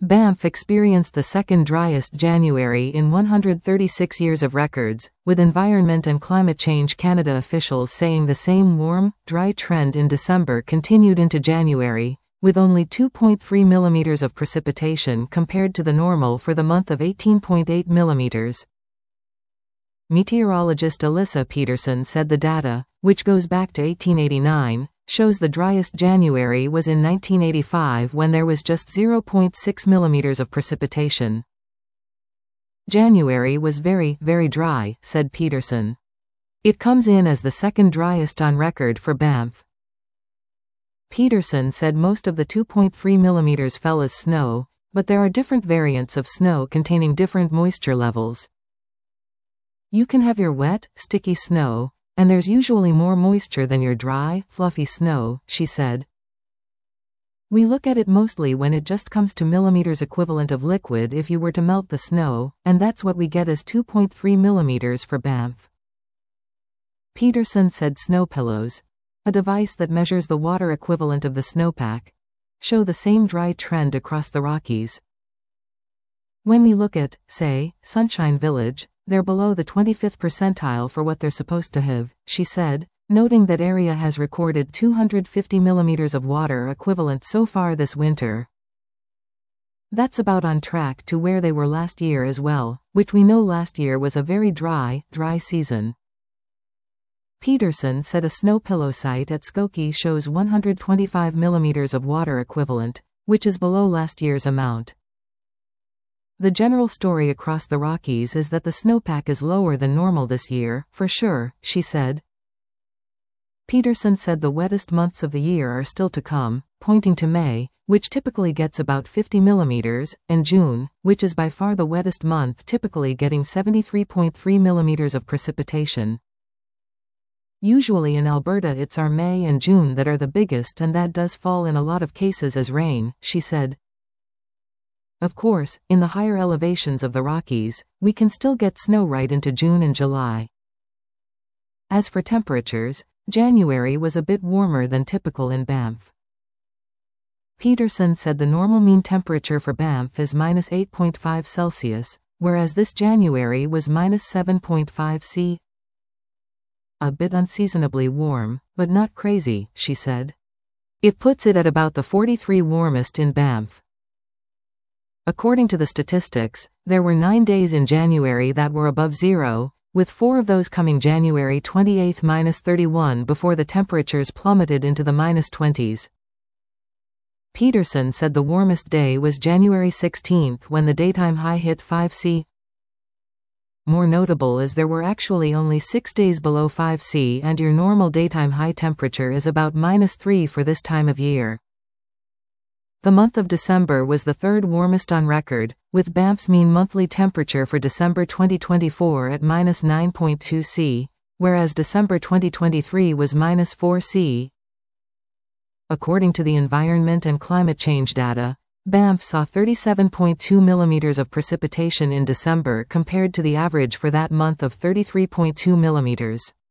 Banff experienced the second driest January in 136 years of records, with Environment and Climate Change Canada officials saying the same warm, dry trend in December continued into January, with only 2.3 millimeters of precipitation compared to the normal for the month of 18.8 millimeters. Meteorologist Alyssa Peterson said the data, which goes back to 1889, shows the driest January was in 1985 when there was just 0.6 millimeters of precipitation. January was very, very dry, said Peterson. It comes in as the second driest on record for Banff. Peterson said most of the 2.3 millimeters fell as snow, but there are different variants of snow containing different moisture levels. You can have your wet, sticky snow, and there's usually more moisture than your dry, fluffy snow, she said. We look at it mostly when it just comes to millimeters equivalent of liquid if you were to melt the snow, and that's what we get as 2.3 millimeters for Banff. Peterson said snow pillows, a device that measures the water equivalent of the snowpack, show the same dry trend across the Rockies. When we look at, say, Sunshine Village, they're below the 25th percentile for what they're supposed to have, she said, noting that area has recorded 250 millimeters of water equivalent so far this winter. That's about on track to where they were last year as well, which we know last year was a very dry season. Peterson said a snow pillow site at Skokie shows 125 millimeters of water equivalent, which is below last year's amount. The general story across the Rockies is that the snowpack is lower than normal this year, for sure, she said. Peterson said the wettest months of the year are still to come, pointing to May, which typically gets about 50 millimeters, and June, which is by far the wettest month, typically getting 73.3 millimeters of precipitation. Usually in Alberta it's our May and June that are the biggest, and that does fall in a lot of cases as rain, she said. Of course, in the higher elevations of the Rockies, we can still get snow right into June and July. As for temperatures, January was a bit warmer than typical in Banff. Peterson said the normal mean temperature for Banff is -8.5 Celsius, whereas this January was -7.5 C. A bit unseasonably warm, but not crazy, she said. It puts it at about the 43 warmest in Banff. According to the statistics, there were 9 days in January that were above zero, with 4 of those coming January 28 -31 before the temperatures plummeted into the -20s. Peterson said the warmest day was January 16 when the daytime high hit 5 C. More notable is there were actually only 6 days below 5 C, and your normal daytime high temperature is about -3 for this time of year. The month of December was the third warmest on record, with Banff's mean monthly temperature for December 2024 at -9.2 C, whereas December 2023 was -4 C. According to the Environment and Climate Change data, Banff saw 37.2 millimeters of precipitation in December compared to the average for that month of 33.2 millimeters.